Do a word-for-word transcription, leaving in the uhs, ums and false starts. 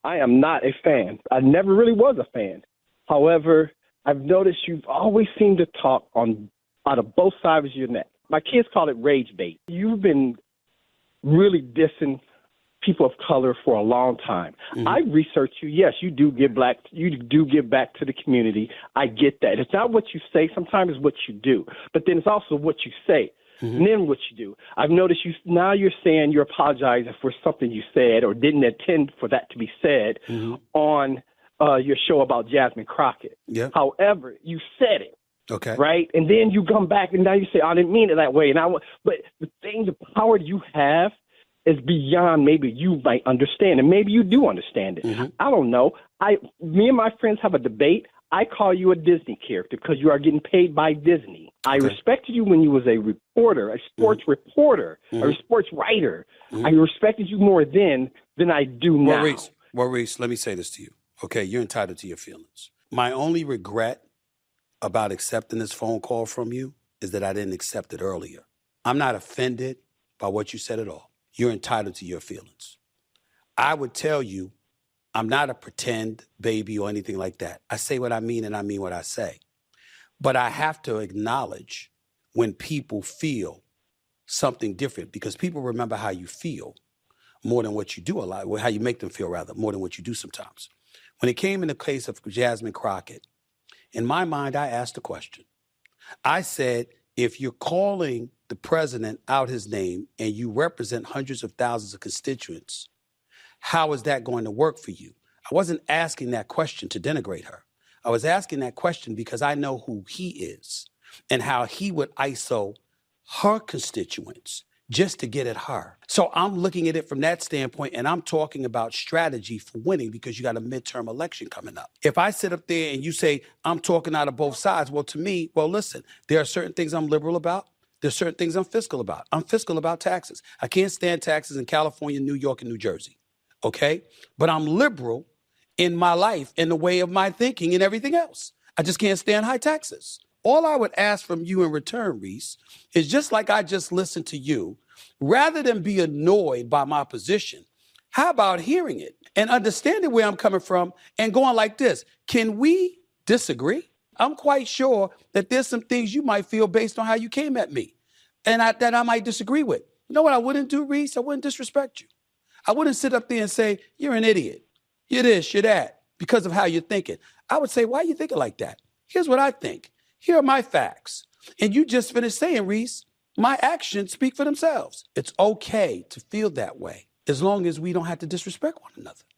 I am not a fan. I never really was a fan. However, I've noticed you've always seemed to talk on out of both sides of your neck. My kids call it rage bait. You've been really dissing people of color for a long time. Mm-hmm. I researched you. Yes, you do give black. You do give back to the community. I get that. It's not what you say. Sometimes it's what you do. But then it's also what you say. Mm-hmm. And then what you do. I've noticed you now. You're saying you're apologizing for something you said or didn't intend for that to be said mm-hmm. on uh, your show about Jasmine Crockett. Yeah. However, you said it. Okay. Right, and then you come back and now you say, "I didn't mean it that way." And I, but the thing, the power you have is beyond maybe you might understand, and maybe you do understand it. Mm-hmm. I don't know. I, me and my friends have a debate. I call you a Disney character because you are getting paid by Disney. I okay. respected you when you was a reporter, a sports mm-hmm. reporter, mm-hmm. or a sports writer. Mm-hmm. I respected you more then than I do now. Well, Reese, well, Reese, let me say this to you. Okay, you're entitled to your feelings. My only regret about accepting this phone call from you is that I didn't accept it earlier. I'm not offended by what you said at all. You're entitled to your feelings. I would tell you I'm not a pretend baby or anything like that. I say what I mean and I mean what I say. But I have to acknowledge when people feel something different because people remember how you feel more than what you do a lot, or how you make them feel rather, more than what you do sometimes. When it came in the case of Jasmine Crockett, in my mind, I asked a question. I said, if you're calling the president out his name and you represent hundreds of thousands of constituents, how is that going to work for you? I wasn't asking that question to denigrate her. I was asking that question because I know who he is and how he would I S O her constituents just to get at her. So I'm looking at it from that standpoint, and I'm talking about strategy for winning because you got a midterm election coming up. If I sit up there and you say, I'm talking out of both sides, well, to me, well, listen, there are certain things I'm liberal about. There's certain things I'm fiscal about. I'm fiscal about taxes. I can't stand taxes in California, New York, and New Jersey, okay? But I'm liberal in my life, in the way of my thinking and everything else. I just can't stand high taxes. All I would ask from you in return, Reese, is just like I just listened to you, rather than be annoyed by my position, how about hearing it and understanding where I'm coming from and going like this? Can we disagree? I'm quite sure that there's some things you might feel based on how you came at me and I, that I might disagree with. You know what I wouldn't do, Reese? I wouldn't disrespect you. I wouldn't sit up there and say, you're an idiot. You're this, you're that, because of how you're thinking. I would say, why are you thinking like that? Here's what I think. Here are my facts. And you just finished saying, Reese, my actions speak for themselves. It's okay to feel that way as long as we don't have to disrespect one another.